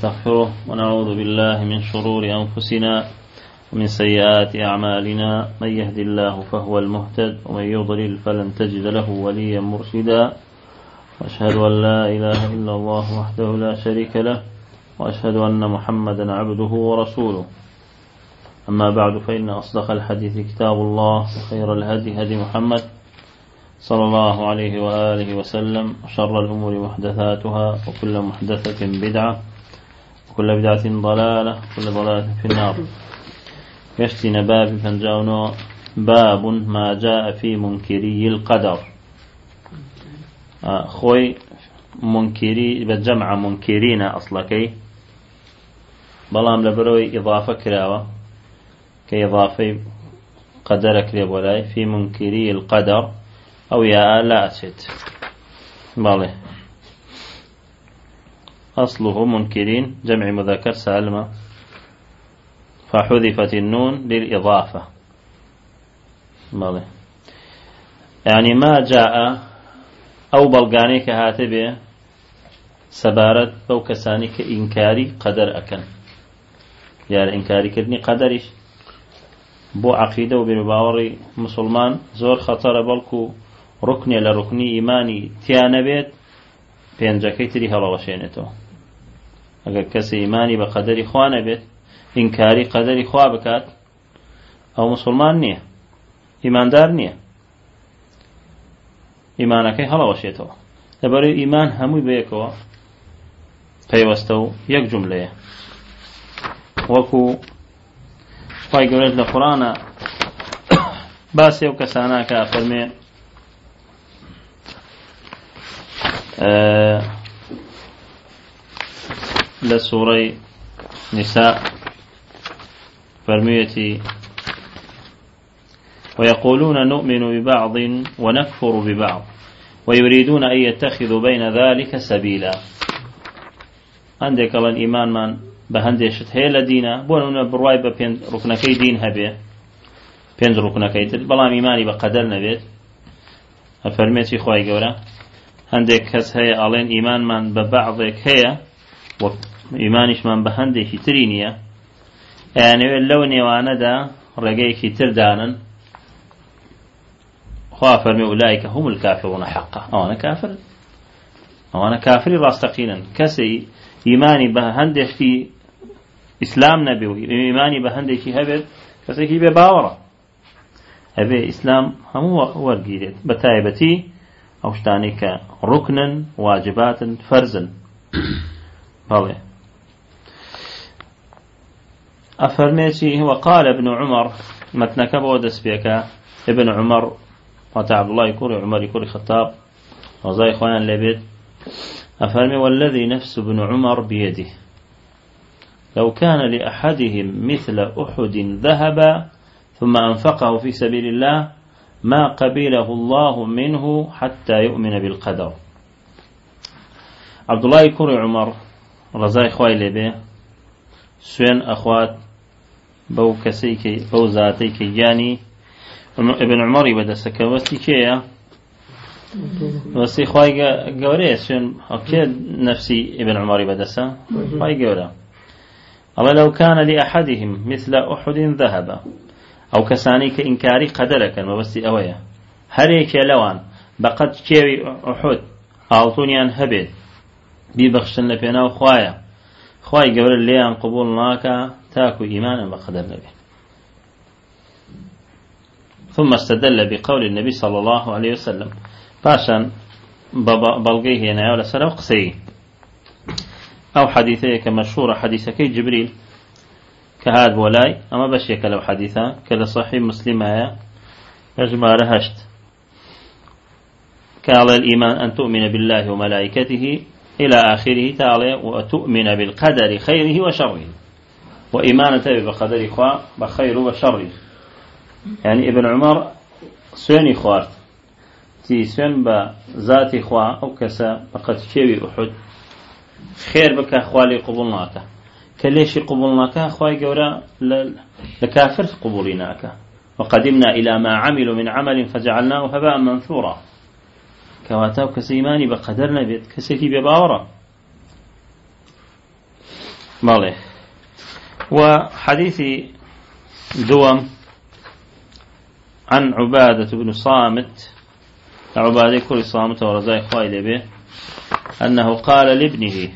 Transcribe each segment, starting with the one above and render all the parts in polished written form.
ونستغفره ونعوذ بالله من شرور أنفسنا ومن سيئات أعمالنا. من يهد الله فهو المهتد ومن يضلل فلن تجد له وليا مرشدا. وأشهد أن لا إله إلا الله وحده لا شريك له وأشهد أن محمدا عبده ورسوله. أما بعد، فإن أصدق الحديث كتاب الله وخير الهدي هدي محمد صلى الله عليه وآله وسلم، وشر الأمور محدثاتها وكل محدثة بدعة وكل بدعة ضلالة وكل ضلالة في النار. يشتنا باب فنجاونا باب ما جاء في منكري القدر. خوي منكري بجمع منكرين أصلكي بلام لبروي إضافة كراوة كإضافة قدرك لبولاي في منكري القدر أو يا لا أسد بالله. أصله منكرين جمع مذكر سالمة فحذفت النون للإضافة بالله. يعني ما جاء أو بلغانيك هاتبه سبارت أو كسانيك إنكاري قدر أكن، يعني إنكاري كدني قدرش بو عقيدة وبالباوري مسلمان زور خطر بلكو ركني لركني إيماني تيانا بيت بينجاكي تري هلا وشينتو. اگر كسي إيماني بقدر خوانا بيت إنكاري قدر خوا بكات أو مسلمان نية إيمان دار نية، إيمانك هلا وشيتو لبري إيمان همي بيكو فيوستو يك جملة وكو فاي قولت لقرآن باسي وكسانا كافرمي لسورة نساء فرميتي ويقولون نؤمن ببعض ونكفر ببعض ويريدون أن يتخذوا بين ذلك سبيلا. عندك الله إيمان من بهندشت هي لدينا بونونا برواي بين ركنكي دين هبه بين ركنكي بلام إيماني بقدر نبيت. فرميتي خواهي قولا عندك كس هي ألين إيمان من ببعضك هي وإيمانش من بهندش ترينيا، يعني لو نيوانا دا رقيكي تردانا خواه فرمي أولئك هم الكافرون حقا. أو أنا كافر راستقينا كسي إيماني بهندش في إسلام نبي وإيماني بهندش هبت كسي كي بباورة أبي إسلام هم ورقيدت بتايبتي أو شتانيك ركنا واجبات فرزا بالله. أفرميتي وقال ابن عمر متنك بودس بيك ابن عمر وتعب الله يكوري عمر يكوري خطاب وزي إخوانا لبيت. أفرمي والذي نفس ابن عمر بيده لو كان لأحدهم مثل أحد ذهبا ثم أنفقه في سبيل الله ما قبله الله منه حتى يؤمن بالقدر. عبد الله يكوري عمر رزاي خوي لبي سوين أخوات بو كسيكي بو ذاتيكي يعني ابن عمر يبدأ سكوستي كيا وسي خوي قوري سوين أكيد نفسي ابن عمر يبدأ سا خوي قورا. أما لو كان لأحدهم مثل أحد ذهب أو كسانيك إنكاري قدرك ما بس أويا هريك لوان بقد كيوي أحد أعطوني هبد بيبخشن لبينا وخوايا خواي قبل اللي عن قبول ناكا تاكو إيمانا بقدر نبي. ثم استدل بقول النبي صلى الله عليه وسلم باشا بلغيه هنا ولا سنة وقسي أو حديثي كمشهورة حديثكي جبريل كهاد ولاي أما بشيك لو حديثا كلا صحيح مسلمة يجمع رهشت قال الإيمان أن تؤمن بالله وملائكته إلى آخره تعالى وتؤمن بالقدر خيره وشره وإيمانة بقدر بخير وشره. يعني ابن عمر سويني خوارت تي سوين بذاتي خوا أو كسا فقد شوي أحد خير بك أخوالي قبولناك كليش قبولناك أخوالي قورا لكافر قبولناك وقدمنا إلى ما عملوا من عمل فجعلناه هباء منثورا. كواتاو كسيماني بقدرنا بيت كسيكي بباورا ماله. وحديث دوم عن عبادة بن صامت، عبادة كل صامت ورزاي خوالي به، أنه قال لابنه،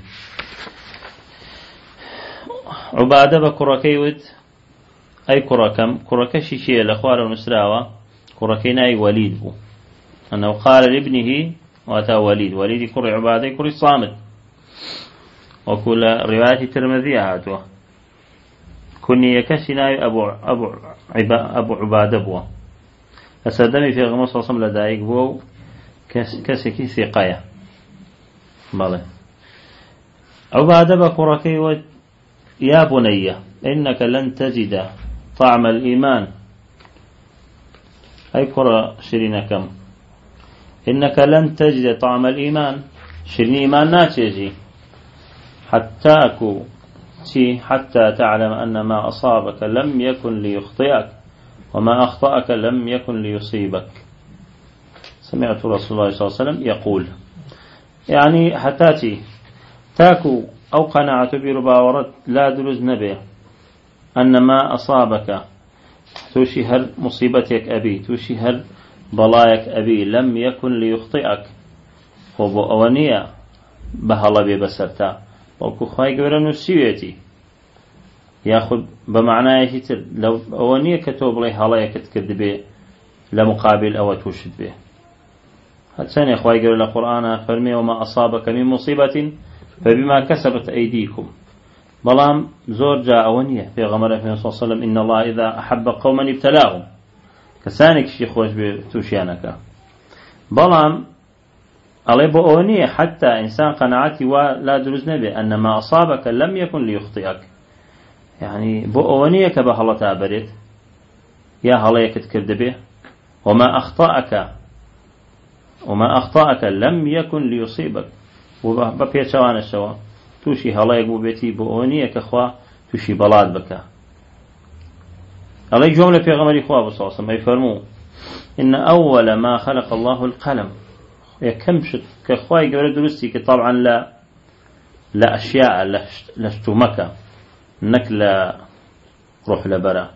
عبادة بكركيود أي كركم كركشي شيء الأخوار المسراوة كركينا أي وليد بو، أنه قال لابنه وأتى وليد كر عبادة كر صامت، وكل رواية الترمذي هاتوا كني يكسنا أبو عبادة بو أسدمي في غمص وصم لدايق بو كسكي ثقايا ماله. عبادة بكركي يا بني إنك لن تجد طعم الإيمان، أي كرة شرينكم، إنك لن تجد طعم الإيمان، شرين إيمان ناتجي حتى تعلم أن ما أصابك لم يكن ليخطئك وما أخطأك لم يكن ليصيبك. سمعت رسول الله صلى الله عليه وسلم يقول، يعني حتى تاكو أو قناعة بربا ورد لا دلز نبي أن ما أصابك توشي هل مصيبتك أبي توشي هل بلايك أبي لم يكن ليخطئك، وبو أونية بهلا ببسرتا وكو خواهي قبرا نسيويتي ياخذ بمعنى يتر لو أونية كتوب لي هلايك تكذبه لمقابل أو توشد به. هاتسان يا خواهي قبرا القرآن فرمي وما أصابك من مصيبة فبما كسبت أيديكم، بلام زور جاء أونية في غمرة صلى الله عليه وسلم إن الله إذا أحب قوما ابتلاهم كسانك شيخ وش بتوشيانك، بلام علي بأونية حتى إنسان قناعتي ولا دروز نبي أن ما أصابك لم يكن ليخطئك، يعني بأونية كبهلا تابرت يا هلايك تكذبه وما أخطأك لم يكن ليصيبك، وببيشوان الشوا توشي هلايك ببيتي بأونية كخوا توشي بلاد بك. علي جملة في غمر إخوة صلى الله عليه وسلم يفرموا إن أول ما خلق الله القلم، يكمشت كخواي قبل درستي طبعا لا أشياء لشتمك نكلا روح لبرا،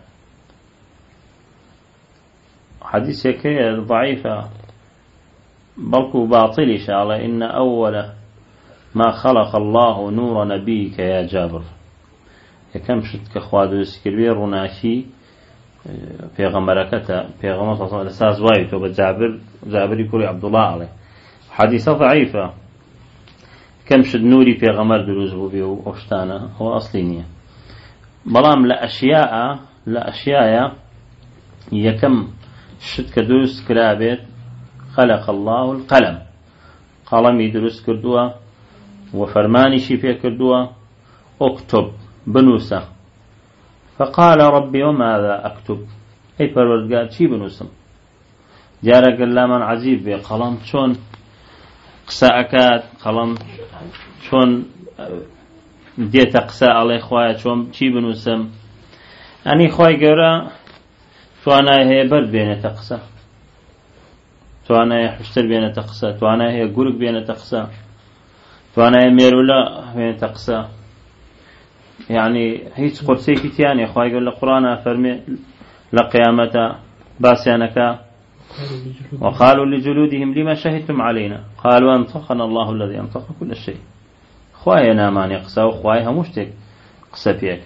حديث كي ضعيفة بلكو باطل إن شاء الله. إن أول ما خلق الله نور نبيك يا جابر، يكمشت كخوا درستي كبير وناشي في غمركته في غمرة الأساس وايد وبجابر يقول عبد الله عليه حديثة ضعيفة كم شد نوري في غمر دروز بوبي وأشتانا هو أصلينية، بلام لا أشياء يكم شد كدروس كلابت خلق الله القلم، قلم يدرس كردوا وفرماني شي في كردوا اكتب بنوسة، فقال ربي وماذا أكتب، أي پروردگار چی بنوسم، جارك الله من عجيب بي قلم شون قساءكات قلم شون ديت قساء علي خوايا شون چی بنوسم، يعني خواي قرأ توانا هي برد بين تقسى، توانا هي حشتر بين تقسى، توانا هي قرق بين تقسى، توانا هي ميرولا بين تقسى، يعني هيك قرسي كتيان يا أخوة يقول القرآن فرمي لقيامة باسيانك وقالوا لجلودهم لما شهدتم علينا قالوا أنطقنا الله الذي أنطق كل شيء. خوايا نامان يقسى وخوايا همشتك قسى فيك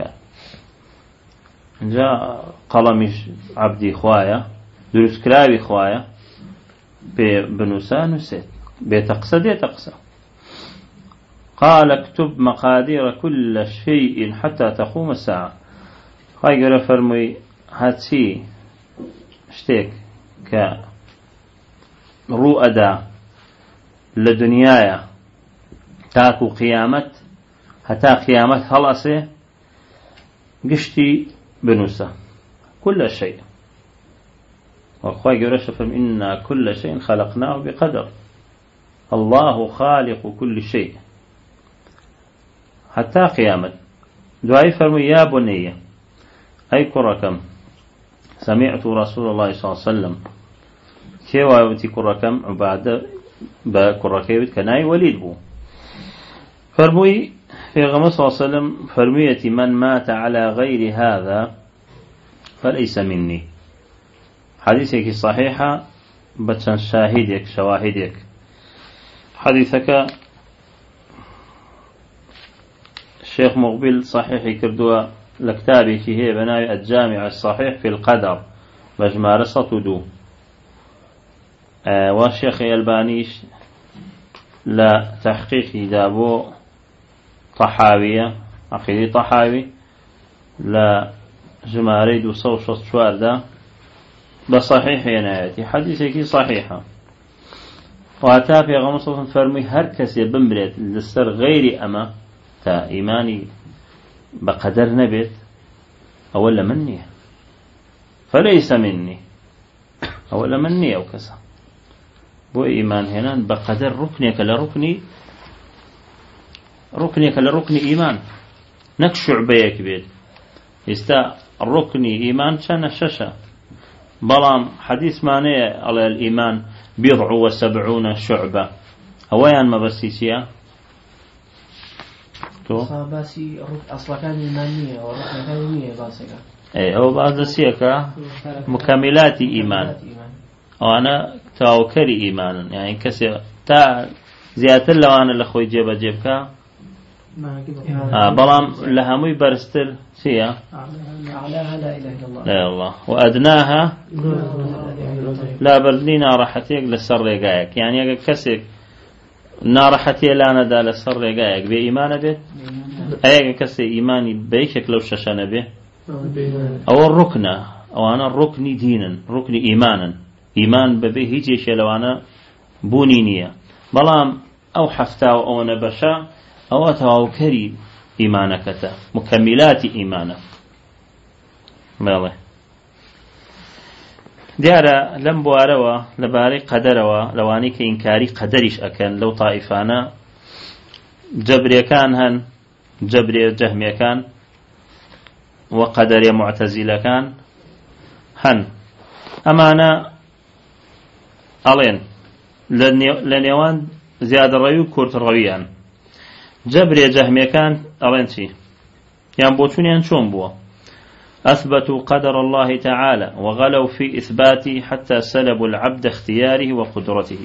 جاء قلمي عبدي خوايا دروس كلاوي خوايا بنوسا نسيت بيتقسى دي تقسى. قال اكتب مقادير كل شيء حتى تقوم الساعة. خاي قال فرمي هاتي اشتيك كرؤدا لدنيايا تاكو قيامت حتى قيامت خلاصه قشتي بنوسة كل شيء. وخاي قال فرمي إن كل شيء خلقناه بقدر، الله خالق كل شيء حتى قيامت. دعاء فرمي يا بني أي كركم سمعت رسول الله صلى الله عليه وسلم كيوا يوتي كركم عبادة بكركيبت كناي وليد بو فرمي في غمص صلى الله عليه وسلم فرمية من مات على غير هذا فليس مني. حديثك صحيحة بتشان شاهدك شواهدك. حديثك الشيخ مقبل صحيح كردوا لكتابك هي بناء الجامع الصحيح في القدر بجمارسة دو والشيخ البانيش لا تحقيق دابو طحاوية أخيري طحاوي لا جماري دو صوشة شواردا بصحيح ينايتي حديثك صحيحة. وهتا في غمصة فرمي هركس يبنبريت للسر غير أما تا إيماني بقدر نبت أولا مني فليس مني أولا مني أو كسا بو إيمان هنا بقدر ركنك لركني إيمان نكشع بيك بيت يستا الركني إيمان كان الشاشة بلام حديث معنى على الإيمان 70 شعبة أويان ما بسيسيا باسي أصلا كان إيمانية وركن كان إيمانية باسكا هو بعض السياكة مكملات إيمان وأنا تاوكري إيمان يعني كسر تا زيادة لو أنا لخوي جيبك بلام لهمي برستر سيا أعلاها لا إله إلا الله لا الله وأدناها لا بردني نارحتيك لسر رقايك يعني كسر نارحتي لا ندى لسر رقايك بإيمان به أيك كسر إيماني بيشك لو ششنا به أو الركنة أو أنا الركني دينا ركني إيمانا إيمان ببه هيجي شيء لو أنا بونينية بلام أو حفتا أو نبشا أو توكري إيمانك مكملات إيمانك ماله دیارە لەم بوارەوە لەبارەی قەدەرەوە لەوانەی کە ئینکاری قەدەریش ئەکەن لەو تائیفانە جەبرێکان هەن جەبرێ جەهمیەکان و قەدەریە معتەزیلەکان هەن ئەمانە ئەڵێن لە نێوان زیادەڕەوی و کورتڕەویان جەبرێ جەهمیەکان ئەڵێن چی یان بۆچوونیان چۆن بووە أثبتوا قدر الله تعالى وغلوا في إثباته حتى سلبوا العبد اختياره وقدرته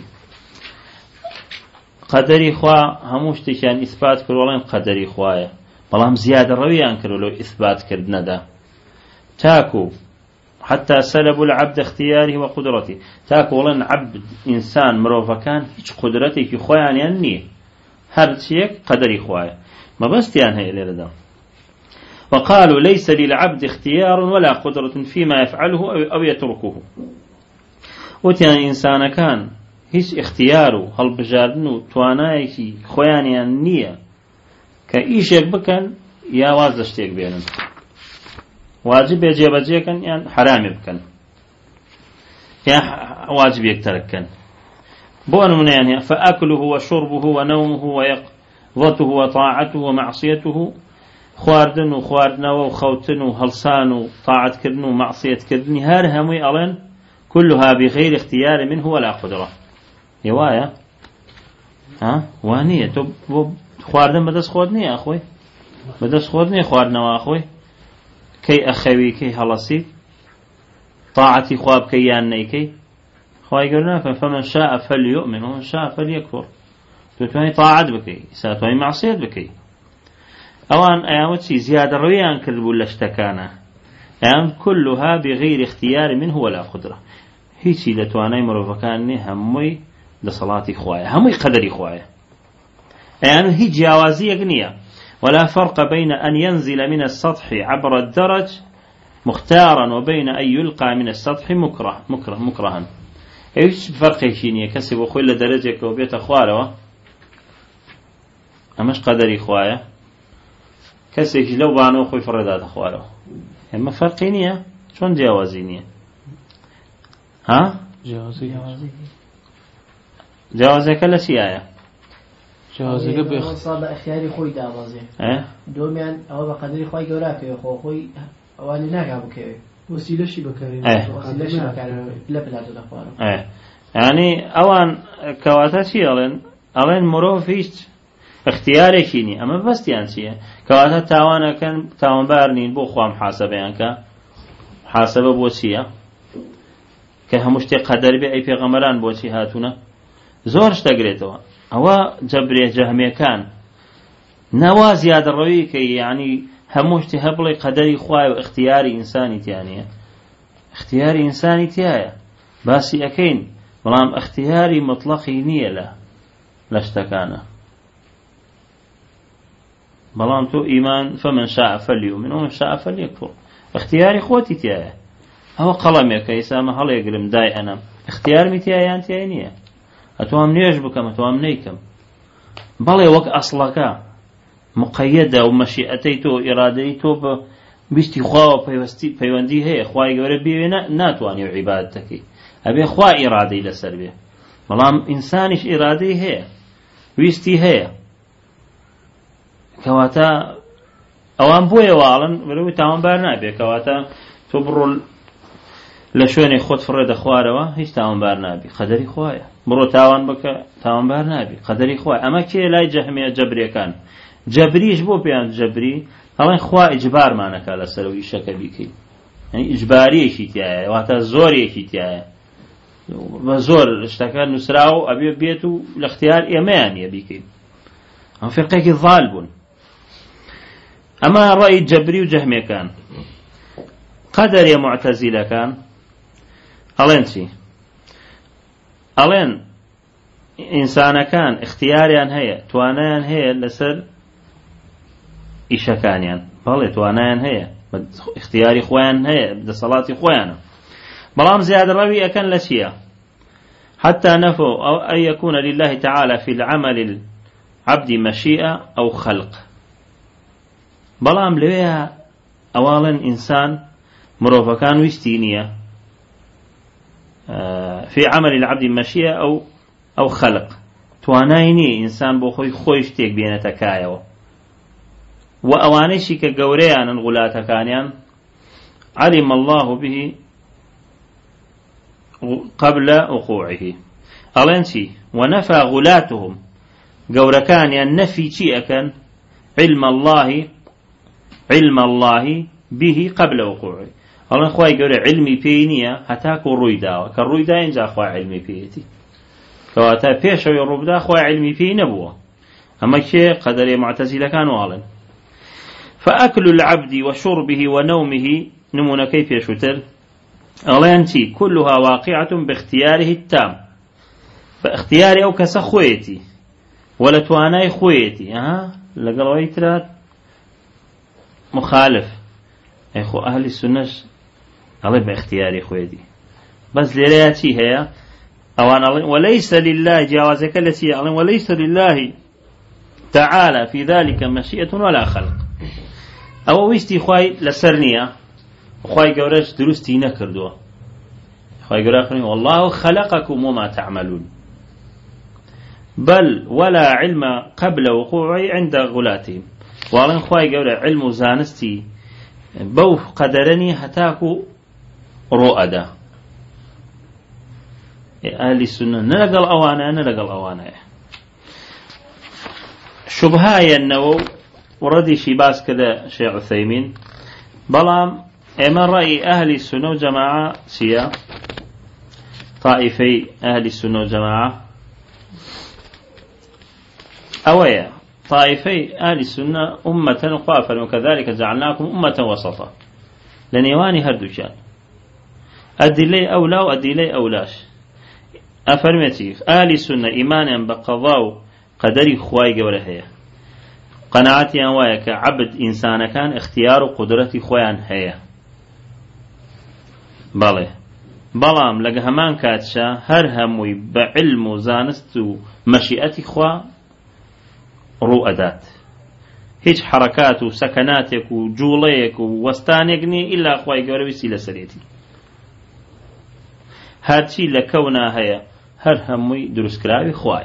قدري خوا هموشتي كان إثبات كرولين قدري خوايا بلهم زيادة رويان كرولو إثبات كردندا تاكو حتى سلبوا العبد اختياره وقدرته تاكو لن عبد إنسان مروفا كان هيش قدرته خوايا يعني هر شيء قدري خوايا ما بس تيان هي لردا وقالوا ليس للعبد اختيار ولا قدرة فيما يفعله أو يتركه وتيان إنسان كان هيش اختياره هل بجاردنو توانايكي خوانيان نية كإيشيك بكن يا وازشتيك بينن واجب يجيب جيكن يعني حرام بكن يا واجب يكتركن بون من يعني فأكله وشربه ونومه ويقظته وطاعته ومعصيته خواردن و خواردنەوە و خەوتن و هەڵسان و طاعتکردن و معصیەتکردنی هەر هەمووی ئەڵێن كلها بغير اختيار منه ولا قدرة يوايا ها وانية تو خواردن بدەست خۆت نییە ئەخۆی بدەست خۆت نییە خواردنەوە ئەخۆی کەی ئەخەوی کەی هەڵەسیت طاعەتی خوا بکەی یان نەیکەی خوای گەورە ناکەن فمن شاء فليؤمن ومن شاء فليكفر توانی طاعت بکەی ساتوانی معصیەت بکەی أوان أيامتي زيادة رويان كذبوا لشتكانا أيام كلها بغير اختيار منه ولا قدرة هيتي لتواني مروفكاني همي لصلاة خوايا همي قدر خوايا أيام هي جوازية قنية ولا فرق بين أن ينزل من السطح عبر الدرج مختارا وبين أن يلقى من السطح مكرها ايش فرق يشيني كسب وخل درجك وبيت أخواره أمش قدر خوايا كسيك لو بانو خوي فردات أخواره اما فرقي نية شون جوازي نية ها جوازي كلا سيايا جوازي صاب اختياري خوي داوازي دوميان او بقدري خوي جوراكي خوي اواني ناقا بكي وسيله شي بكاري وسيله شي بكاري لا بلاد الاخوار يعني اوان كواتاتي الين مرو فيش اختیارێکی نی ئەمە بەستیان چییە کەواتە تاوانەکەن تاوانبار نین بۆ خوا محاسەبەیان کە محاسەبە بۆ چییە کە هەموو شتێک قەدەر بێ ئەی پێغەمبەران بۆچی هاتوونە زۆر شتەگرێتەوە ئەوە جەبرێ جەهمیەکان نەوا زیادەڕەوی کە یعنی هەموو شتی هەبڵێ قەدەری خوای و اختیاری ئینسانی تیانە اختیاری ئینسانی تایە باسی ئەەکەین بەڵام اختیاری مطلقی نییە لە شتەکانە بەڵام تۆ ئیمان فمن شاء فليؤمن ومن شاء فليكفر اختیاری خۆتی تایە ئەوە قەڵەمێکە ئیسامە هەڵێگرم دای ئەنەم اختیارمی تایان تای نییە ئەتوام نوێژ بکەم ئەتوام نەیکەم بەڵێ وەک ئەسڵەکە مقەیەدە و مەشیئەتەی تۆ ئیرادەی تۆ بە بیستی خواوە پەیوەندی هەیە خوای گەورە بێوێ ناتوانێ عیبادەتەکەی ئەبێ خوا ئیرادەی لەسەر بێ بەڵام ئینسانیش ئیرادەی هەیە ویستی هەیە کەواتە ئەوان بۆیە واڵن بەرەوەی تاوانبار نابێ کەواتە تۆ بڕۆ لە شوێنێ خۆت فڕێ دەخوارەوە هیچ تاوانبار نابی قەدەری خوایە بڕۆ تاوان بکە تاوانبار نابی قەدەری خوای ئەمە کێ لای جەهمیە جەبریەکان جەبریش بۆ پێیان جەبری ئەڵێن خوا ئیجبارمانەکە لەسەر و ئیشەکە بیکەی یعنی ئیجباریەکی تایە واتە زۆرێکی تایە بە زۆر شتەکە نووسراوە ئەبێ بێت و لە اختیار ئێمەیان نیە بیکەین ئەم فێقێکی ضال بوون ئەمە ڕای جەبری و جەهمیەکان قەدەریە معتەزیلەکان ئەڵێن چی ئەڵێن ئینسانەکان اختیاریان هەیە توانایان هەیە لەسەر ئیشەکانیان بەڵێ توانایان هەیە اختیاری خۆیان هەیە دەسەڵاتی خۆیانە بەڵام زیادەڕەوی ئەکەن لە چییە حتى نفوا أن يكون لله تعالى في العمل العبد مشيئة أو خلق بەڵام لەوەیە ئەواڵەن ئینسان مرۆڤەکان ویستی نییە في عمل العبد مشيئة أو خلق توانای نییە ئینسان بۆ خۆی شتێک بێنێتە کایەوە و ئەوانەیشی کە گەورەیانن غولاتەکانیان علم الله به قبل وقوعه ئەڵێن چی ونفى غولاتهم گەورەکانیان نەفی چی ئەکەن علم الله به قبل وقوعه ئەڵێن خوای گەورە علمی پێی نییە هەتاکو ڕووی داوە کە ڕووی دا اینجا خوای علمی پێیەتی کەواتە پێشەوەی ڕووبدا خوای علمی پێی نەبووە ئەمە کێ قەدەرێ معتەزیلەکان واڵن فأكل العبد وشربه ونومه نمونكي بيشوتر ألانتي كلها واقعة باختياره التام باختياري أو كسا خويتي ولا تواناي خويتي لقلوي ترات مخالف أخو أهل السنة الله باختياري خويتي بس لرياتي هي أوان وليس لله جوازك التي وليس لله تعالى في ذلك مشيئة ولا خلق أو ويستي خواي لسرنية خواي قورش درستي نكردوا خواي قورش والله خلقكم وما تعملون بل ولا علم قبل وقوعه عند غلاتهم وعلن خواي قورش علم زانستي بو قدرني هتاكو رؤدا أهل السنة نلقى الأوانا شبهايا النوو وردي شي باس كذا شيء عثيمين بلام اما رأي أهل السنة وجماعة سيا طائفي أهل السنة وجماعة أويا طائفي أهل السنة أمة قافل وكذلك جعلناكم أمة وسطا لنيواني هردوشان أدي لي أولا وأدي لي أولاش أفرمتي أهل السنة إيمانا بقضاء قدري خواي قولها قناعتي أنوايا كعبد إنسان كان اختيار قدرتي خوان هيا بلام لقى همان كاتشا هرهموي بعلم وزانست مشيئتي خوا رؤدات هيج حركات وسكناتك وجوليك ووستانيقني إلا خواي قولي وسيلة سريتي هاتشي لكونا هيا هرهموي دروس كراوي خوايا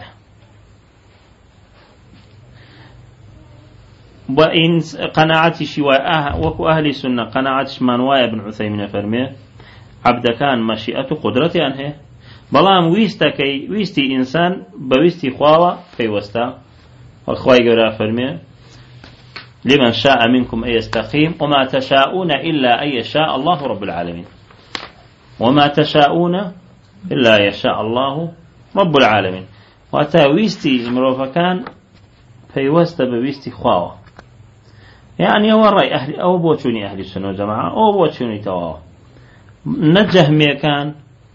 وإن قناعتي شواء وكو أهل السنة قناعتش مانوايا بن عثيمين فرمي عبد كان مشيئة قدرتي عنه بلام ويستي إنسان بويستي خواوة في وستا والخواي قرأ فرمي لمن شاء منكم أن يستقيم وما تشاءون إلا أن يشاء الله رب العالمين وما تشاءون إلا أن يشاء الله رب العالمين وتاويستي مروفكان فيوست بويستي خواوة يعني هو الرأي أهل أو بوتشوني أهل السنة والجماعة أو بوتشوني تواوة نجه ميكان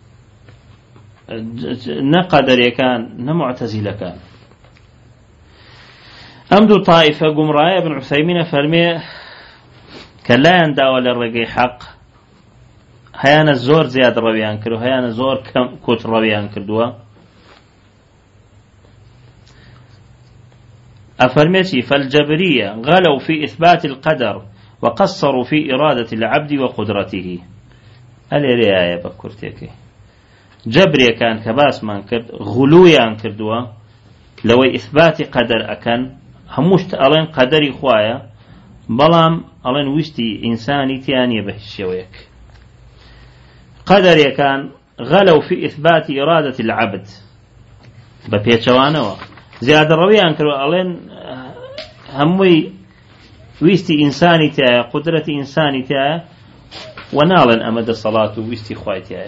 نقدر كان نمعتزل كان أمدو طائفة قمراء ابن عثيمين فرمي كلا يندعو للرقي حق هيانا الزور زياد ربيان كردو هيانا زور كوت ربيان كردوا أفرميتي فالجبرية غلوا في إثبات القدر وقصروا في إرادة العبد وقدرته ألي رياية بكرتيكي جبرية كان كباس من كرد غلويا كردوا لو إثبات قدر أكن هموش ألين قدري خوايا بلام ألين وشتي إنساني تاني بهشويك قدر كان غلوا في إثبات إرادة العبد ببيتشوانوا زيادة رويان كروا ألين هموي ويستي إنساني تايا قدرة إنساني تايا ونالا أمد الصلاة ويستي خواي تايا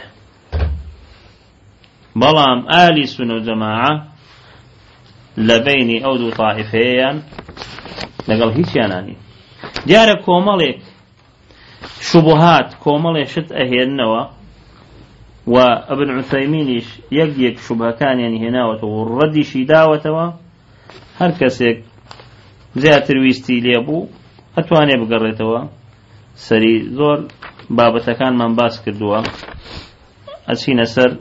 بلام آلي سنو جماعة لبيني أودو طائفيان لقل هيش ياناني جارة كوماليك شبهات كومالي شت أهينوا وابن عثيمينيش يقيك شبه كان يعني هناوته والردي شداوته هركسك زي ترويستي ليبو أتواني بقريتوا سري زور بابتا كان من باس كردوا أسين سر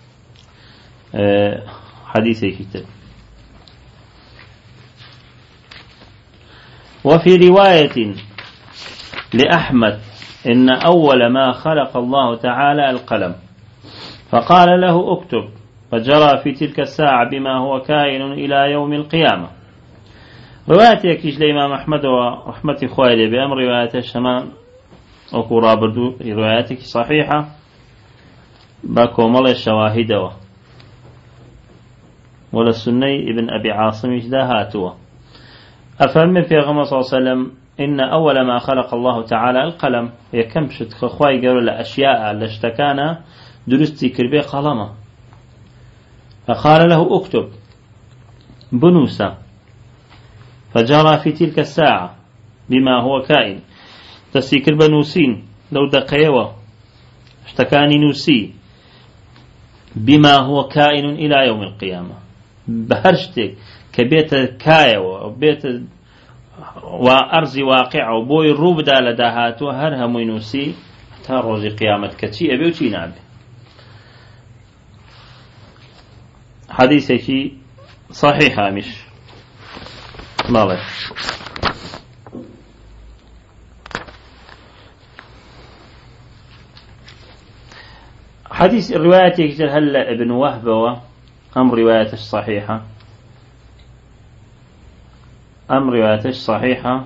حديثي كتاب وفي رواية لأحمد إن أول ما خلق الله تعالى القلم فقال له اكتب فجرى في تلك الساعة بما هو كائن إلى يوم القيامة. رواية يكيش لإمام أحمد ورحمة خوالي بأمر رواية الشمان وكورا بردو رواياتك صحيحة باكومل الشواهد ولا السني ابن أبي عاصم اجداهاتوا أفهم في غمى صلى الله عليه وسلم إن أول ما خلق الله تعالى القلم يكمشت خواي قالوا لأشياء لاشتكانا درستي كربي قلمة فقال له اكتب بنوسا فجرى في تلك الساعة بما هو كائن تسيكر بنوسين لو دقيوة اشتكاني نوسي بما هو كائن إلى يوم القيامة بهرشتك كبيت كايوة وبيت وأرزي واقع وبوي الروب دال داهات وهرها مينوسي حتى روزي قيامة كتشي أبي وشي نعبي حديثي صحيحة مش مالك حديث الرواية يكتل هلا ابن وهب أم رواية الصحيحة أم رواية الصحيحة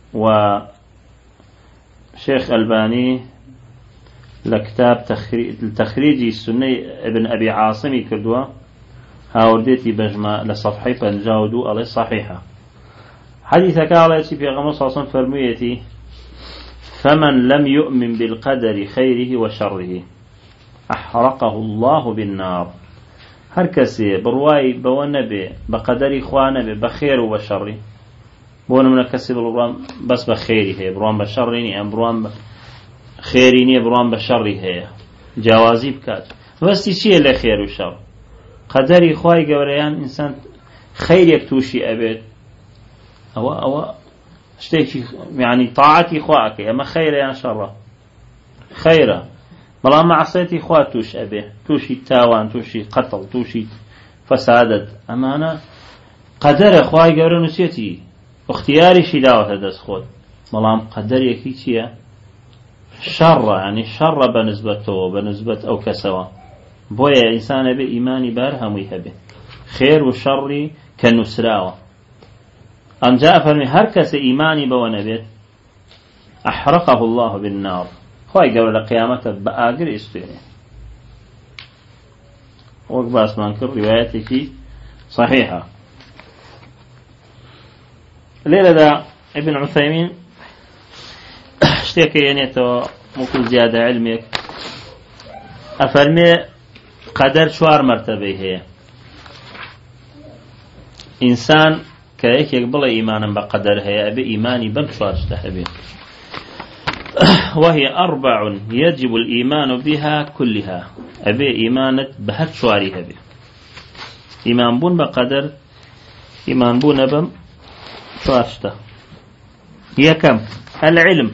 وشيخ ألباني لكتاب تخريج السنة ابن أبي عاصم كردوا هاورديتي بجمع لصفحي فنجاودوا على الصحيحة حديث قال في غمصة فرميتي فمن لم يؤمن بالقدر خيره وشره أحرقه الله بالنار هركسي برواي بونبي بقدر إخوانبي بخير وبشر بون من كسب البرام بس بخيره هي برام بشرني أم برام خيريني برام بشره هي جوازي بكات بس شيء لا خير وشر قدر إخواني قبريان إنسان خير يكتوشي أبد أو اشتيكي يعني طاعتي إخوانك أما خير يا شر خيره بلا معصيتي إخوات توش أبي توشي تاوان توشي قتل توشي فسادت أما أنا قدر إخواني قبريان نسيتي اختياري شلاوة هدس خود بلام قدر يكيتيا شر يعني شر بنسبة أو كسوا بويا إنسان بإيماني بارهم يهبه خير وشر كنسراوة أم جاء فرمي هركس إيماني بونبيت أحرقه الله بالنار خواهي قبل قيامته بآقر استويني وقباس منكر روايتك صحيحة ليلة ابن عثيمين اشتكي يعني ممكن زيادة علمك أفرمي قدر شوار مرتبه هي إنسان كيك يقبل إيمانا بقدر هي أبي إيماني بم شوار اشتحبه وهي 4 يجب الإيمان بها كلها أبي إيمانت بهت شواريها به إيمان بون بقدر إيمان بون بم شوارشته هي كم العلم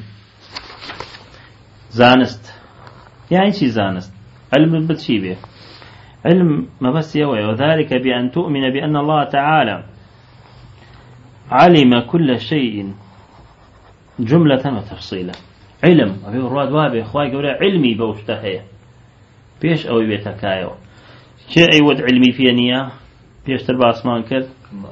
زانست يعني شي زانست علم بتشي به علم ما بس يوي وذلك بأن تؤمن بأن الله تعالى علم كل شيء جملة وتفصيلا علم أبي الرواد وابي إخوائي قولي علمي بوشتهي بيش أوي بيتكايو شيء أيود علمي في نية بيش تربع اسمان كد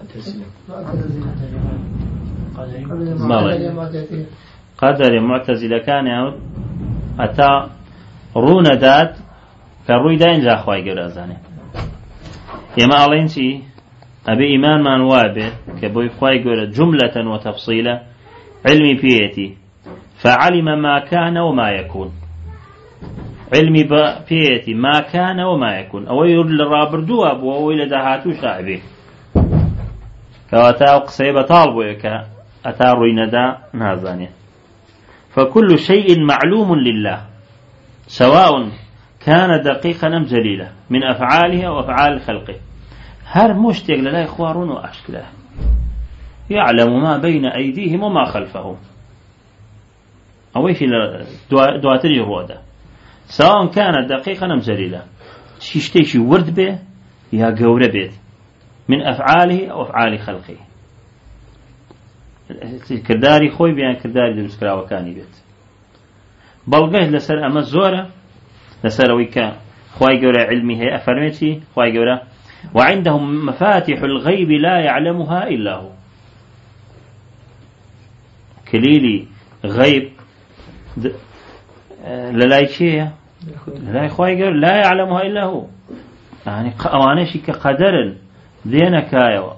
قدر معتزلة كان يعود أتا رونا داد كروي داين جا أخوائي قولي أزاني يما ألين شي أبي إيمان من وابي كبوي إخوائي قولي جملة وتفصيلا علمي بيتي فعلم ما كان وما يكون علمي بيتي ما كان وما يكون أو يقول الرابر دواب أو إلى دهاتو شعبي كواتا قصيبة طالبو أتا رويندا نازانية فكل شيء معلوم لله سواء كان دقيقا أم جليلا من أفعاله وأفعال خلقه هر مشتق لله إخوارون وأشكله يعلم ما بين أيديهم وما خلفهم أو في دواتري رودا سواء كان دقيقا أم جليلا شيشتيشي ورد به يا قورة بيت من أفعاله أو أفعال خلقه كرداري خوي بيان كرداري دمسكرا وكاني بيت بلغه لسر أما الزورة لسر ويكا خواي قورة علمي هي أفرمتي خواي قورة وعندهم مفاتح الغيب لا يعلمها إلا هو كليلي غيب للاي شيء لا إخوائي قال لا يعلمها إلا هو يعني أوانيشي كقدر دينا كايو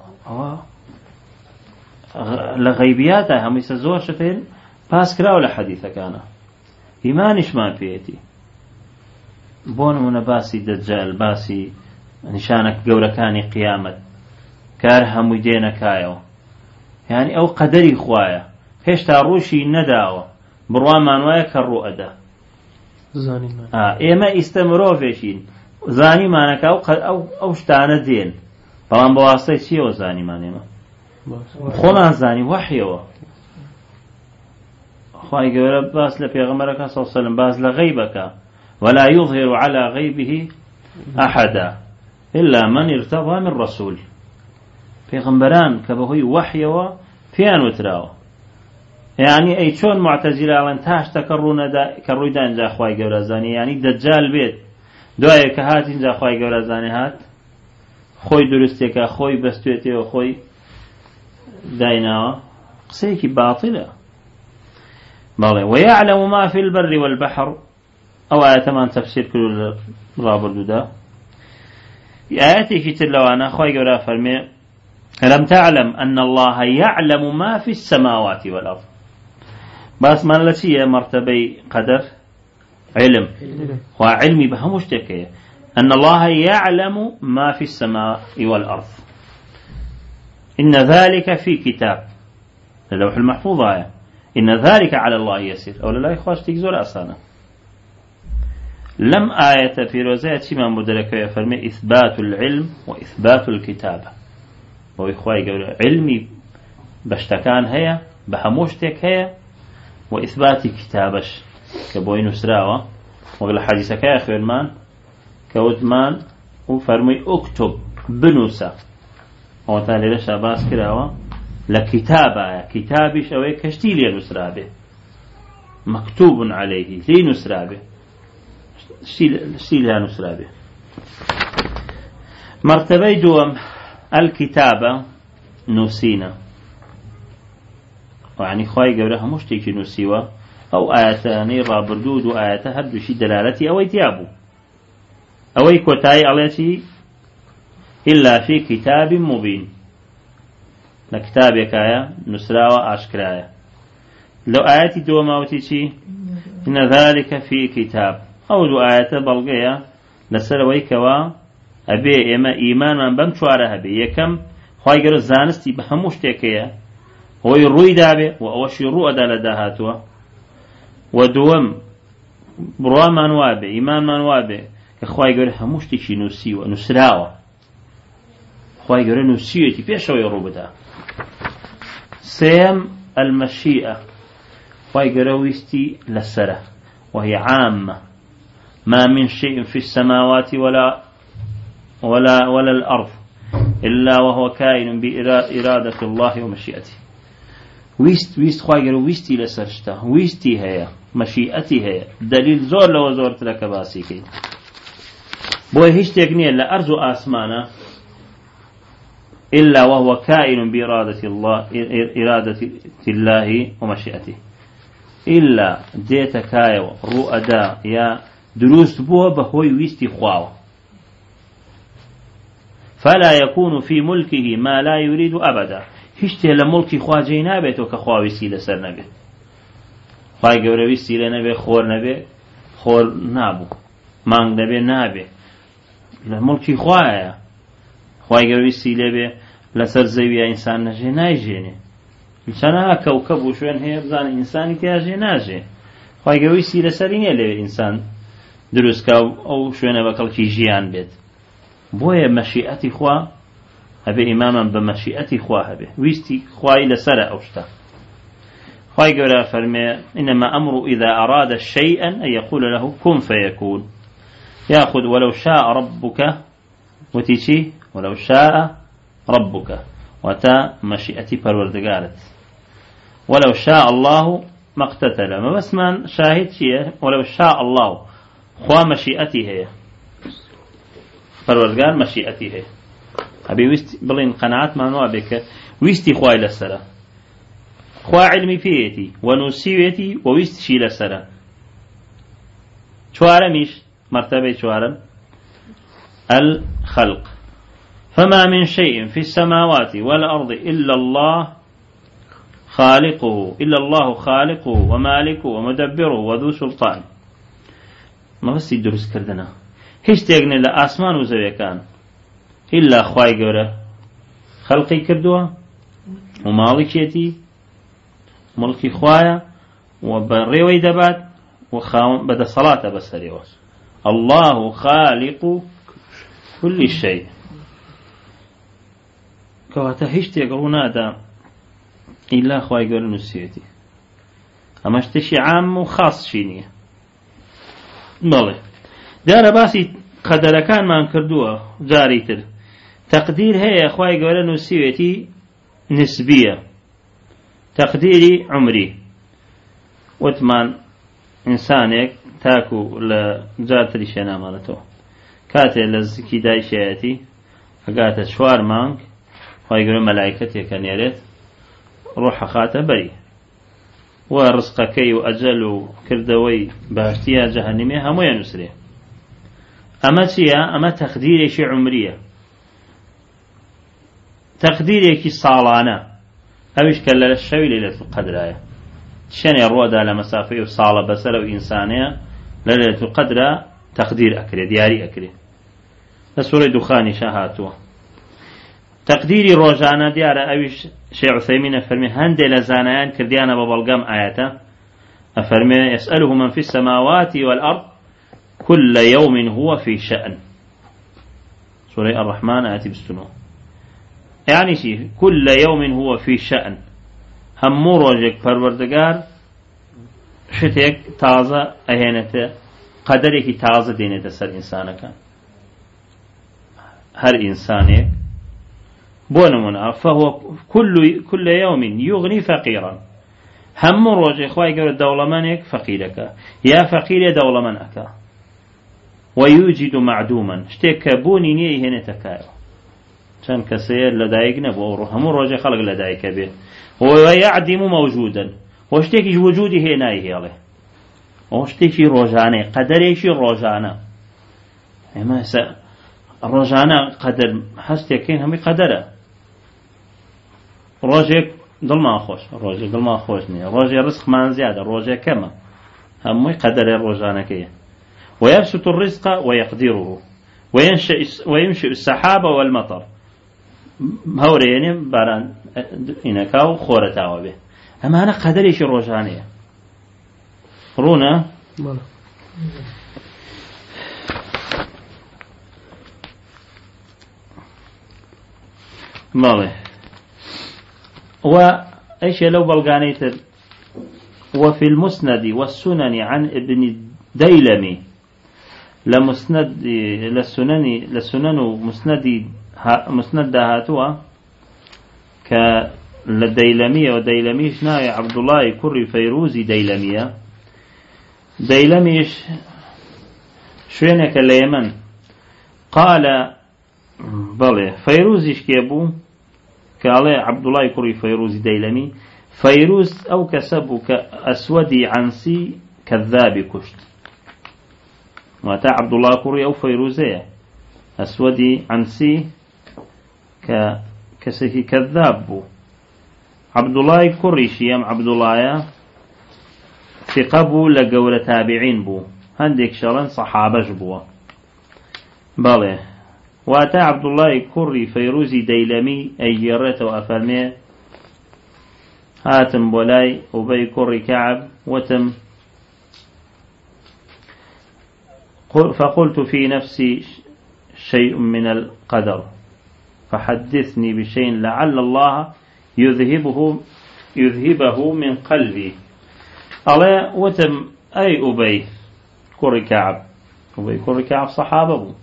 لغيبياتها هم يسزور شتين باس كراو لحديثة كان إيمانش ما فيتي بون من باسي دجال باسي نشانك قولكاني قيامة كارهم دينا كايو يعني أو قدري خوايا هيش تاروشي نداوه بروان مانوايا كالرؤدا زاني ما إما استمروا فيشين زاني مانك أو شتانا دين بلان بواسطة شيء زاني مانيما خلان زاني وحيوه خواهي قول باس لبيغمرك صلى الله عليه وسلم باس لغيبك ولا يظهر على غيبه أحدا إلا من ارتضى من رسول بيغمبران كبهي وحيوه فيان وتراوه يعني أي شون معتزلة وانتاش كروي دان جا خواهي قول زاني يعني دجال بيت دوائي كهات جا خواهي قول زاني هات خوي درستك خوي بستويتي وخوي دايناوا قسيكي باطلة بالله ويعلم ما في البر والبحر أو آية من تفسير كل رابر دودا آياتي كتير لو أنا خوي قول فرمي ألم تعلم أن الله يعلم ما في السماوات والأرض بس ما التي مرتبة قدر علم وعلمي بها مشتكية أن الله يعلم ما في السماء والأرض إن ذلك في كتاب اللوح المحفوظ آية إن ذلك على الله يسير أولا لا يخواش تكزور أصانا لم آية في روزات ما مدركة يفرمي إثبات العلم وإثبات الكتابة وإخوائي قولوا علمي بشتكان هي بحموشتك هي وإثبات كتابش كبوين سراوة وقال حديثك يا أخي المان كودمان وفرمي اكتب بنوسا وثاني لشا باس كراوة لكتابة كتابي شوي كشتيلي نسرابه مكتوب عليه لي نسرابه شتيلها نسرابه مرتبة دوم الكتابة نسينا يعني خواهي قولها مشتكي نسيوه أو آياتاني رابردود وآياتها بدوشي دلالتي أو يتيابو أو يكوتاي عليتي إلا في كتاب مبين لكتابك نسراوة أشكرايا لو آياتي دو موتي إن ذلك في كتاب أو دو آيات بلغية لسرويكوا أبي إما إيمانا بمشوارها بي يكم خواهي قرر زانستي بهموش تيكيا هو يروي دابي وأوشي روء دالدهاتوا ودوم بروا منوابي إيمان منوابي كخواهي قرر هموش تيشي نسيوا نسراوة خواهي قرر نسيوتي بيشو يروب دا سيم المشيئة خواهي قرر ويستي لسرة وهي عامة ما من شيء في السماوات ولا الأرض إلا وهو كائن بإرادة الله ومشيئته ويست خواهر ويستي لسرشتا ويستي هي مشيئتي هي دليل زور لو زورت لك باسيكي بوي هيش تكنية لأرض آسمانا إلا وهو كائن بإرادة الله ومشيئته إلا ديتا كايو رؤدا يا دروس بوه بهوي ويستي خواو فلا يكون في ملكه ما لا يريد أبدا هشته لملكي خواجي نابت وكخواوي سيلة سر نبت خواهي قوروي سيلة نبت خور نبت خور نابو مانگ نبت نابت لملكي خواهي قوروي سيلة بت لسر زوية إنسان نجي نايجيني إنسان ها كوكب وشوين هي بزان إنساني تياجي ناجي خواهي قوروي سيلة سريني لبت إنسان دروس كاو أو شوين بكالكي جيان بت بويا مشيئتي خوا هبه إماما بمشيئتي خوا هبه ويستي خوا إلى سرع أوشتا خوا يقول فرمي إنما أمر إذا أراد شيئا أن يقول له كن فيكون يأخذ ولو شاء ربك وتيشي ولو شاء ربك وتا مشيئتي پروردگارت ولو شاء الله ما اقتتل ما بس من شاهد شيء ولو شاء الله خوا مشيئتي هي پروردگار مشیئتی ہے ابي ويست بلين قناعات معنوها بك ويستي خواي لسرا خوا علمي فيتي ونسيوتي وويست شي لسرا شوارميش مرتبة شوارم الخلق فما من شيء في السماوات والأرض إلا الله خالقه ومالكه ومدبره وذو سلطان ما بس يدرس كردنا هیچ تێگنێ لە ئاسمان و زەویەکان ئیلا خوای گەورە خەڵقی کردووە و ماڵێکێتی مڵکی خوایە و بەڕێوەی دەبات و بەدەسەڵاتە بەسەرەوە الله خالق كل شيء کەواتە هیچ تێگەڵ نادا ئیلا خوای گەورە نووسێتی ئەمە شتێکی عام و خاصشی نییە بەڵێ دارە باسی قەدەرەکانمان کردووە جاری تر تەقدیر هەیە خوای گەورە نووسیوێتی نسبیە تەقدیری عمری وتمان ئینسانێک تاکو لە جارتری شێنامانەتەوە کاتێ لە زکی دایشایەتی ئەگاتە 4 مانگ خوای گەورە مەلایکەتێکە نێرێت ڕۆحە خاتە بەری و ڕزقەکەی و ئەجەل و کردەوەی باشتیە جەهەنەمی هەموویان نووسرێ ئەمە چییە؟ ئەمە تەقدیرێکی عمریە تەقدیرێکی ساڵانە ئەویش کە لە شەوی لەیلەتول قەدرایە شوێنێ ڕۆدا لە مەسافەی و ساڵە بەسەر و ئینسانەیە لە لەیلەتول قەدرە تەقدیر ئەکرێ دیاری ئەکرێ لە سوورەی دوخانیشە هاتووە تەقدیری ڕۆژانە دیارە ئەویش شێخ عوسەیمین ئەفەرمێ هەندێک لە زانایان کردیانە بە بەڵگەم ئایەتە ئەفەرمێ يسأله من في السماوات والأرض كل يوم هو في شأن سورة الرحمن آية 29 يعني شيء كل يوم هو في شأن همو روجك پروردگار شتێک تازە ئەهێنێتە قەدەرێکی تازە دێنێتە سەر ئینسانەکان هەر ئینسانێک بۆ نمونە فهو كل يوم يغني فقيرا همو روجك خوای گەورە دەوڵەمەندێک فەقیرەکە یا فەقیرێ دەوڵەمەندەکە ويوجد معدوما شتێک کە بوونی نییە هێنێتە کارەوە چەند کەسەیە لەدایک نەبووە هەموو ڕۆژێ خەڵک لەدایکە بێ ويعدم موجودا و شتێکیش وجودی هەیە نایهێڵێ ئەو شتێکی ڕۆژانەیە قەدەرێکی ڕۆژانە ئێمە ڕۆژانە قەدەر هەستێکین هەمووی قەدەرە روجك دل ما خوش روجك دل ما خوشني روجي رزق ما زيادة روجي كما هم قدر الروجانكية ويبسط الرزق ويقدره وينشئ السحاب والمطر هوريني باران إنكاو خورتاوا به أما أنا قدريش الروجانية رونا ماله وإيش لو بلغانيتر وفي المسند والسنن عن ابن ديلمي لسنن مسند هاتوا كالديلمية وديلميش ناي عبد الله كري فيروزي ديلمية ديلميش شوينك اليمن قال بله فيروزيش كيبو قال عبد الله كري فيروزي ديلمي فيروز أو كسب كأسودي عنسي كذاب كشت ماتا عبد الله كري أو فيروزية أسودي عنسي كسكي كذاب عبد الله كري شيام عبد الله ثقبو لقول تابعين بو هنديك شرن صحابة بو بله واتا عبد الله كري فيروزي ديلمي أيرت وأفرمي هاتم بولاي أبي كري كعب وتم فقلت في نفسي شيء من القدر فحدثني بشيء لعل الله يذهبه من قلبي ألا وتم أي أبي كري كعب أبي كري كعب صحابه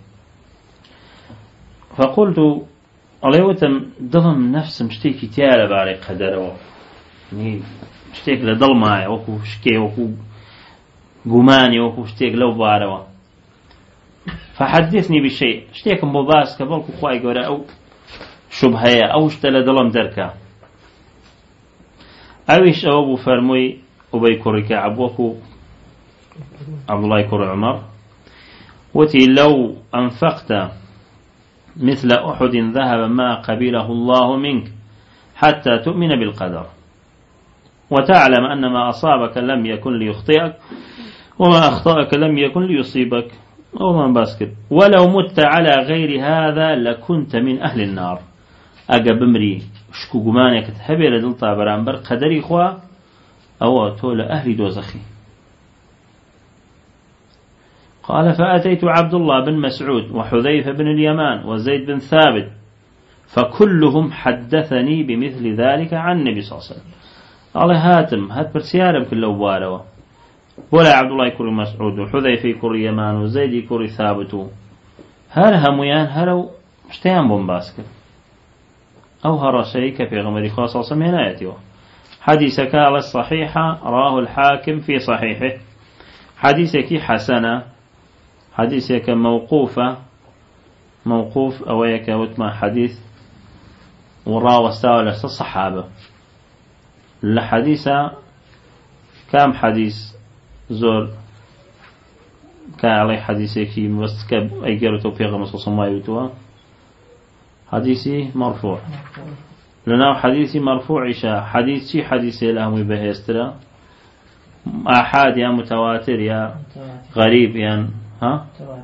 فقلت ألا وتم ضم نفس مشتيكي تيالا باري قدره مشتيك لضل معي وكو شكي وكو قماني وكو شتيك لو باروا فحدثني بشيء شتيك مباس كبالكو خواهي قولا أو شبهية أو اشتلا ضلم دركا أويش أبو فرموي أبي كري كعب وكو عبد الله كري عمر وتي لو أنفقت مثل أحد ذهب ما قبله الله منك حتى تؤمن بالقدر وتعلم أن ما أصابك لم يكن ليخطئك وما أخطأك لم يكن ليصيبك وما باسكت ولو مت على غير هذا لكنت من أهل النار أقب امري شكو قمانك تهبير دلتا برانبر قدري خوا أو تول أهل دوزخي قال فأتيت عبد الله بن مسعود وحذيفة بن اليمان وزيد بن ثابت فكلهم حدثني بمثل ذلك عن النبي صلى الله عليه وسلم قال هاتم هات برسيارم كله بواروا ولا عبد الله يكون مسعود وحذيفة يكون يمان وزيد يكون ثابت هل هميان هلو اشتيان بومباسك أو هرشيك في غمر خاصة سمينايته حديثك على الصحيحة رواه الحاكم في صحيحه حديثك حسنة حديثك موقوف أويك وتما حديث وراء واستوى الصحابة الحديثة كام حديث زور كان عليه حديثك مستكب أي قرأته في غمر صلى الله عليه وسلم حديثي مرفوع لنا حديثي مرفوع عشاء حديثي حديثي لهم بهسترا أحد يا متواتر يا غريب يعني ها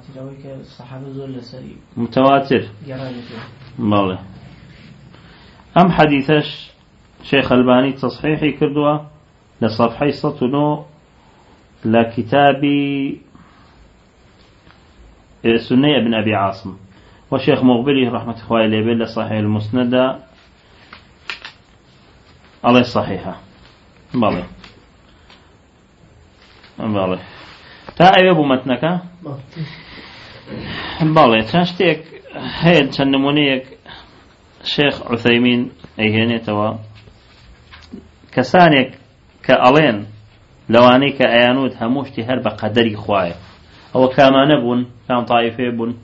متواتر ماله أم حديثش شيخ الباني تصحيحي كردوا لصفحي سطنو لكتاب سنية بن أبي عاصم وشيخ مقبلي رحمة الله عليه لصحيح المسند على الصحيحة بالله تا أبو متنك بالله تشتيك هيد شنمونيك شيخ عثيمين أيهني توا كسانك كألين لواني كأيانود هموشتي هر بقدري خوايا أو كما نبون كان طائفة بون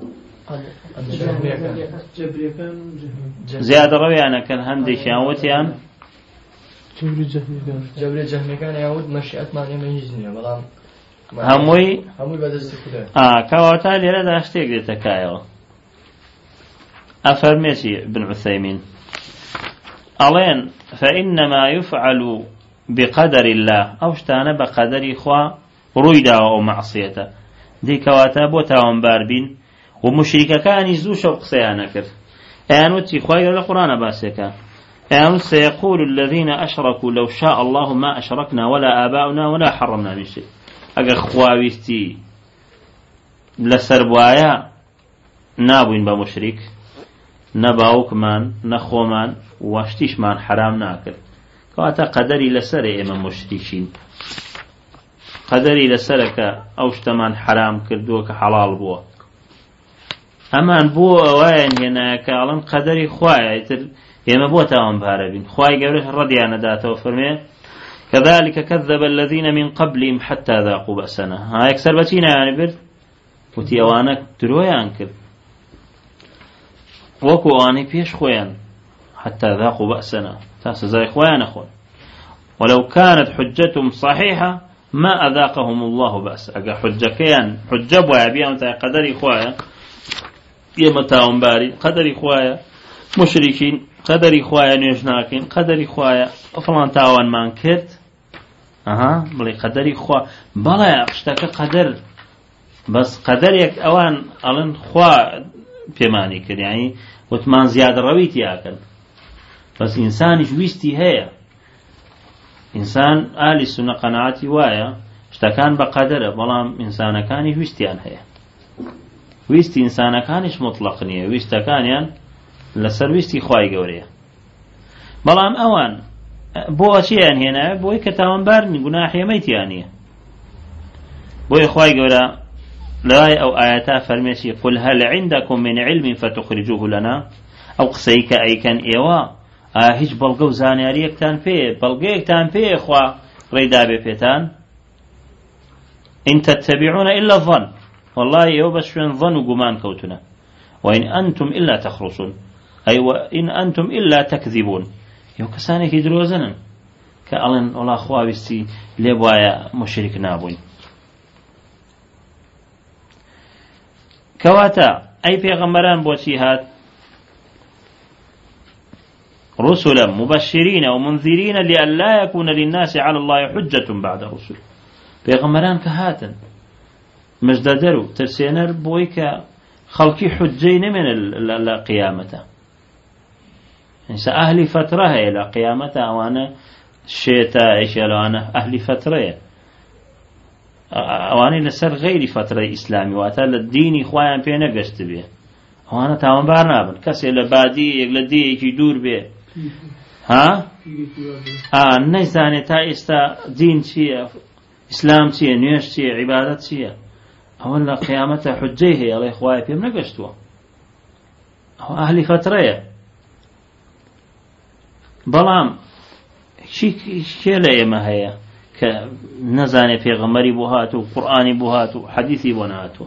زيادة رويانا كان هندي شاوتيان جبري جهمي كان يعود مشيئت معني من يجني هموي بدست كده كواتا لرد اشتيك دي تكايو أفرميسي ابن عثيمين ألين فإنما يفعل بقدر الله أو اشتان بقدر إخوة رويدا أو معصيته دي كواتا بوتا ومباربين ومشركة كان يزو شوق سيانكر أنوتي خير القرآن باسكا أنوت سيقول الذين أشركوا لو شاء الله ما أشركنا ولا آباؤنا ولا حرمنا من شيء أجا خواويستي لسربوايا نابوين بمشرك نباوكمان نخومان واشتيشمان حرام ناكر كواتا قدري لسر إما مشركين قدري لسرك أوشتمان حرام كردوك حلال بوا أمان بوا وين هنا كالن قدري خوايا إما بوا تاوان باربين خوايا قبله رديانا داتا وفرمي كذلك كذب الذين من قبلهم حتى ذاقوا بأسنا ها يكسر بتينا يعني برد وتي أوانك درويان كرد وكو أواني بيش خويان حتى ذاقوا بأسنا تاسزاي خويان أخوان ولو كانت حجتهم صحيحة ما أذاقهم الله بأس أجا حجكيان حجب وعبيان تاع قدري خوايا يمتاهم باري قدري خوايا مشركين قدري خوايا نيجناكين قدري خوايا فلان تاوان مان كرت بلي قدري خوايا بلا اشتاك قدر بس قدريك أوان ألن خوا بيماني كر يعني وثمان زيادة رويت ياكل بس إنسان جويستي هي إنسان أهل السنة قناعتي وايا اشتكان بقدره بلام إنسان كان جويستيان هي ويستي إنسان كانش مطلق نية ويستا كان يعني لسر ويستي خواي قوريه بلام أوان بو أشياء هنا بوي كتاوان بارن قناح يميتيانية بوي خواي قورا لا أو آياتا فرميشي قل هل عندكم من علم فتخرجوه لنا أو قسيك أي كان إيوا هیچ بەڵگە و زانیاریەکتان پێ بەڵگەیەکتان پێ خوا ڕێدا بێ پێتان إن تتبعون إلا الظن والله ئێوە بە شوێن ظن و گومان کەوتونە وإن أنتم إلا تخرصون أي وإن أنتم إلا تكذبون ئێوە کەسانێکی درۆزنن کە ئەڵێن وەڵا خوا ویستی لێ وایە مشریک نابووین کەواتە ئەی پێغەمبەران بۆچی هات رسلا مبشرين ومنذرين لئلا يكون للناس على الله حجة بعد رسل بيغمران كهاتن مجددرو ترسينر بويك خلقي حجين من القيامة إنسا أهل فترة إلى قيامة وانا الشيطة إيش أنا أهل فترة وانا لسر غير فترة إسلامي واتال الدين إخوان بينا قشت بيه وانا تاوان بارنابن كسي لبادي يقلدي يكي دور بيه نەیزانێ تا ئێستا دین چییە ئیسلام چییە نوێژ چییە عیبادەت چییە ئەوە لە قیامەتە حوجەی هەیە ئەڵێ خوایە پێم نەگەشتووە ئەوە ئەهلی فترەیە بەڵام کێ لە ئێمە هەیە کە نەزانێ پێغەمبەری بۆ هاتوو قورئانی بۆ هاتوو حەدیثی بۆ نهاتووە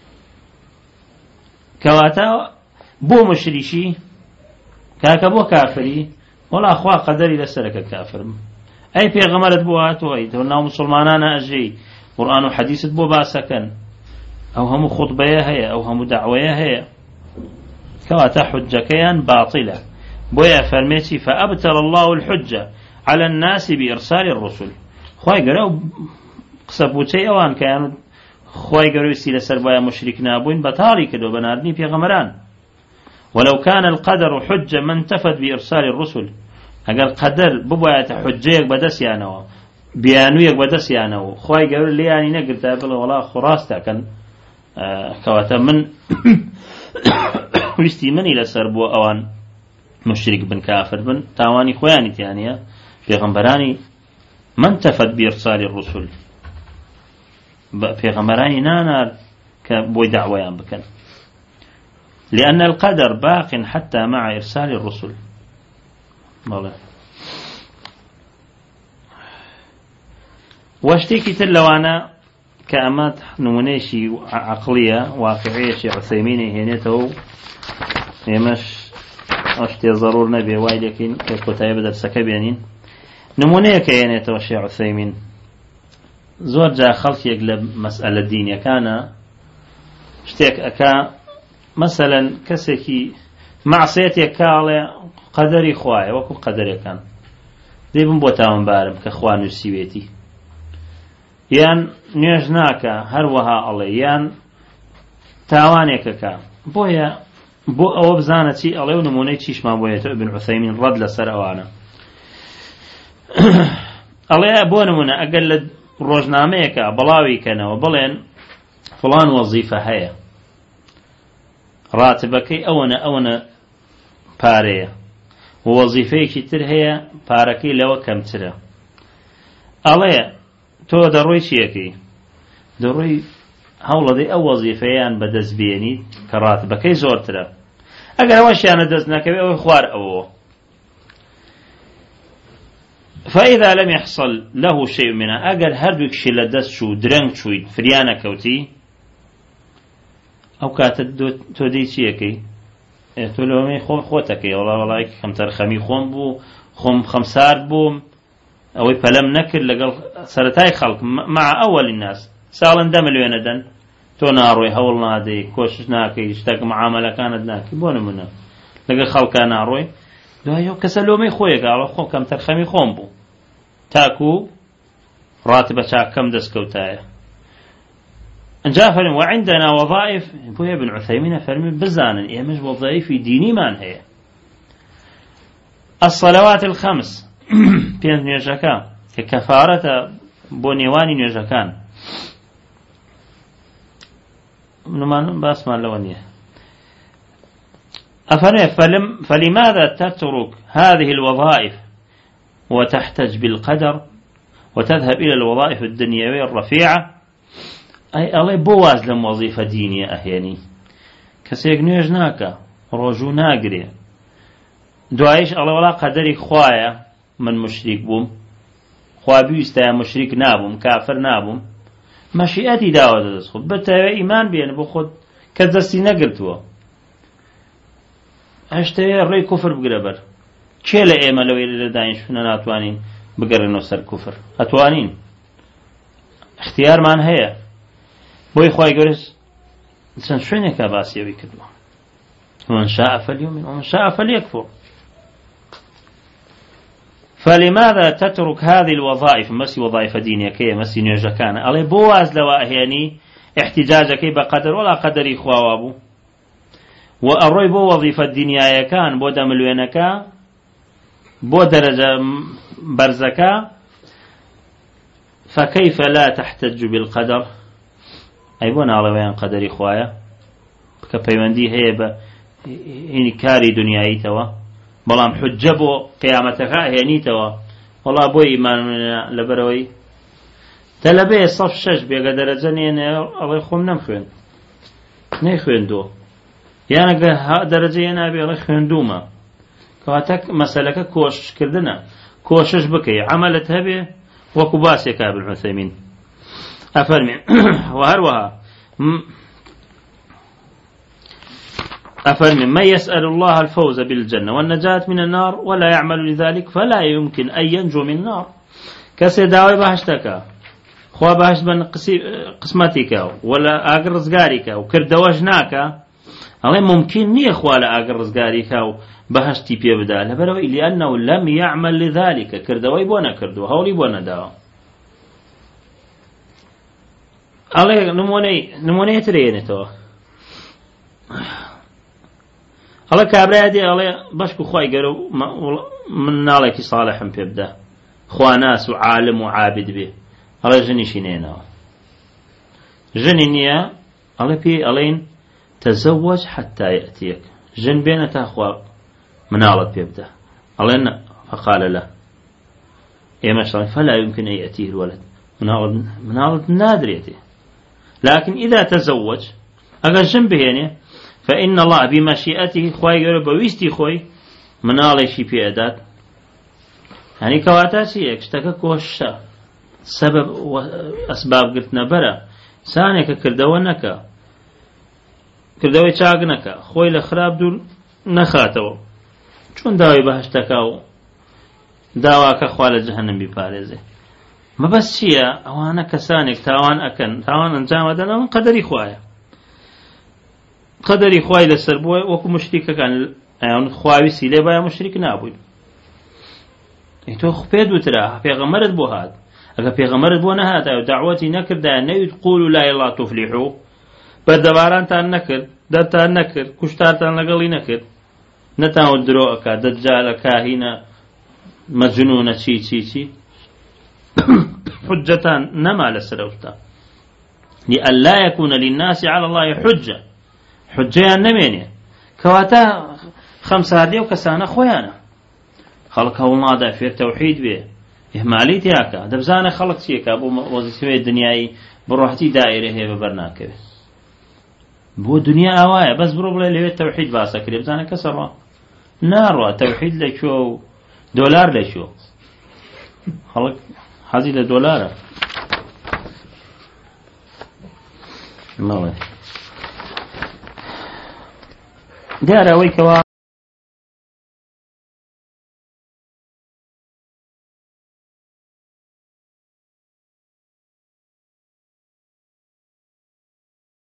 کەواتە بۆ مشریشی کاکە بۆ کافری وەڵا خوا قەدەری لەسەرەکە کافرم ئەی پێغەمبەرت بۆ هاتووە ئەی تۆ ناو موسڵمانانە ئەژەی قورئان و حەدیثت بۆ باسەکەن ئەو هەموو خوتبەیە هەیە ئەو هەموو دەعوەیە هەیە کەواتە حوجەکەیان باتیلە بۆیە فەرمێکی فأبطل الله الحجة على الناس بإرسال الرسل خوای گەورە قسە بوچەی ئەوان کە یان خوای گەورە ویستی لەسەر بایە مشریک نابووین بەتاڵی کردو بەناردنی پێغەمبەران ولو كان القدر حجة ما انتفت بإرسال الرسل اگر قدر ببايت حجيك بدسيانو بيانويك بدسيانو خواي قبل لي يعني نقلت بلا والله خراستا كان كواتا من ويستي من إلى سربو أوان مشرك بن كافر بن تاواني خواني تانية في غنبراني ما انتفت بإرسال الرسل في غنبراني نانار كبوي دعويان بكن لأن القدر باق حتى مع إرسال الرسل والله واشتكي تلوانا كأمات نمونيشي عقلية واقعية شي عثيميني هنيته يمش اشتي ضرور نبي واي لكن كتايب درسك بيانين نمونيه كينيته شي عثيمين زور جا خلق يقلب مسألة الدين كان اشتيك أكا مثلا كسكي معصیەتێک کاڵێ قەدەری خوایە وەکو قەدەرەکان دەی بم بۆ تاوانبارم کە خوا نووسیوێتی یان نوێژ ناکە هەروەها ئەڵێ یان تاوانێکەکە بۆیە بۆ ئەوە بزانە چی ئەڵێ و نمونەی چیشمان بۆیێتە ابن عوثەیمین ڕەد لەسەر ئەوانە ئەڵێ بۆ نمونە ئەگەر لە ڕۆژنامەیەکە بەڵاوی کەنەوە بڵێن فڵان وەزیفە هەیە ڕاتبەکەی ئەوەنە پارەیە وەزیفەیەکی تر هەیە پارەکەی لەوە کەمترە ئەڵێ تۆ دەڕۆی چیەکەی دەڕۆی هەوڵەدەی ئەو وەزیفەیان بەدەست بێنیت کە ڕاتبەکەی زۆرترە ئەگەر ئەوەشیانە دەست نەکەوێت ئەوەی خوار ئەوەوە فإذا لم يحصل له شيء منها أجر هردوك شي لدست شو درنگ شوي فريانا كوتي أو كاتت تو دي شيكي تو لو مي خوتكي والله كم ترخمي خوم بو خوم خمسار بو أو فلم نكر لقل سرتاي خلق مع أول الناس سالن دم الويندن تو ناروي هول نادي كوشش ناكي اشتاق معاملة كانت ناكي بون منا لقل خلق ناروي دو كسلومي خويا قالوا خو كم ترخمي خوم بو تاكو راتبة كم دسكوتايا جافر وعندنا وظائف بويا ابن عثيمين فرمي بزانا إيه مش وظائف ديني مان هي الصلوات الخمس بين نيجاكان ككفارة بونيواني نيجاكان نمان باس ما لونيه فلماذا تترك هذه الوظائف وتحتج بالقدر وتذهب إلى الوظائف الدنيوية الرفيعة أي الله بواز لم وظيفة دينية أهيني كسيك نيجناك رجو ناقري دعايش الله ولا قدري خوايا من مشرك بوم خوا بيستا مشرك نابوم كافر نابوم مشيئتي داوة تدخل بتا إيمان بيان بخد كدستي نقرتوا هشتوية الرأي كفر بقربر چه لئيما لو إلي لداين شفنا ناتوانين بقرنو سر كفر أتوانين اختيار من هيا بوي خواهي قرس إنسان شوينك باسي ويكدوا ومن شاء فليؤمن ومن شاء فليكفر فلماذا تترك هذه الوظائف مسي وظائف دينية كي مسي نيجاكان ألي بواز لواهياني احتجاجك بقدر ولا قدر إخوابو وأروي بو وظيفة دنيايا كان بو دملوينكا بو درجة برزكا فكيف لا تحتج بالقدر أي بونا على وين قدر إخوايا كبيوندي هي هني كاري دنياي توا بلام حجة بو قيامتك هني توا والله بو إيمان لبروي تلبي صف شش بيقى درجة الله يخوم نمخوين نيخوين دو يعني درجة ينابي الله خوندوما كواتك مسألة كوشش كردنا كوشش بكي عملت هبه وكباسي كابل العثيمين أفرمي وهروها أفرمي من يسأل الله الفوز بالجنة والنجاة من النار ولا يعمل لذلك فلا يمكن أن ينجو من النار كسي داوي بهشتك خوا بهشت بن قسمتك ولا آقر رزقارك وكردوجناك الله ممكن نيه خوالا آقر رزقارك بهشتي بيبدا لبروي لأنه لم يعمل لذلك كردوي بونا كردو هولي بونا داو الله نموني ترينتو الله كابرادي الله باشكو خواي قالوا من نالك صالح بيبدا خوا ناس وعالم وعابد به الله جني شنينا جنينيا الله بي ألين تزوج حتى يأتيك جن بين تاخوا منالت بيبدا الله فقال له يا مشرف فلا يمكن أن يأتيه الولد منالت نادر يأتيه لكن إذا تزوج أقل جنبه يعني فإن الله بمشيئته خواهي يقول بويستي خوي منالي شي في أداد يعني كواتاسي اشتكى كوشا سبب وأسباب قلتنا برا سانك كردوانك كردوي چاقنك خوي لخراب دول نخاتو چون داوي بهشتكاو داواك خوال جهنم بپارزه ما بس شيء أوانا كسانك تاوان أكن تاوان أنجام دنا من قدري خوايا قدري خواي لسربوي وكو مشتيكا كان ئەیانوت خواویسی لێ باە مشریک نابووین تۆ پێت وترا پێغەمبەرت بۆ هات ئەگە پێغەمبەرت بۆ نەهاتە و داعوەتی نەکردایە نەویت قولوا لا إله إلا الله تفلحوا بەردەبارانتان نەکرد دەرتان نەکرد کوشتارتان لەگەڵی نەکرد نەتانوت درۆ ئەکات دەجالە کاهینە مەجنونە چی حجتان نەما لەسەرەوتە لئلا يكون للناس على الله حجة حجەیان نەمێنێ کەواتە خەمساردی و کەسانە خۆیانە خەڵک هەوڵنادا فێر تەوحید بێ ئێهمالی تیاکە دەبزانە خەڵک چیەکە بۆ وەزیفەی دنیایی بڕۆحەتی دائیرە هەیە بەبەر ناکەوێت بۆ دنیا ئاوایە بەس بڕۆ بڵێ لەوێت تەوحید باسە کرێ بزانە کەسە ڕوا ناڕوا تەوحید لەکوێ و دۆلار لەکوێ خەڵک حەزی لە دۆلارە دیارە ئەوەی کەوا